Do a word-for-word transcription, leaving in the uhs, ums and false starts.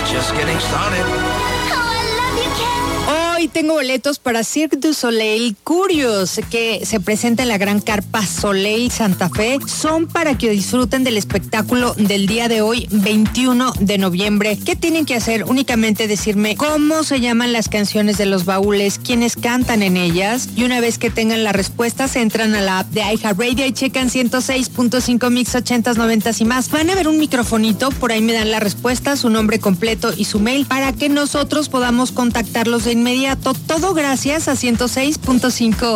just getting started. Hoy tengo boletos para Cirque du Soleil Curious, que se presenta en la Gran Carpa Soleil Santa Fe. Son para que disfruten del espectáculo del día de hoy, veintiuno de noviembre. ¿Qué tienen que hacer? Únicamente decirme cómo se llaman las canciones de los baúles, quiénes cantan en ellas, y una vez que tengan las respuestas, entran a la app de iHeartRadio y checan ciento seis punto cinco Mix ochentas, noventas y más. Van a ver un microfonito, por ahí me dan la respuesta, su nombre completo y su mail, para que nosotros podamos contactarlos de inmediato. Todo gracias a ciento seis punto cinco.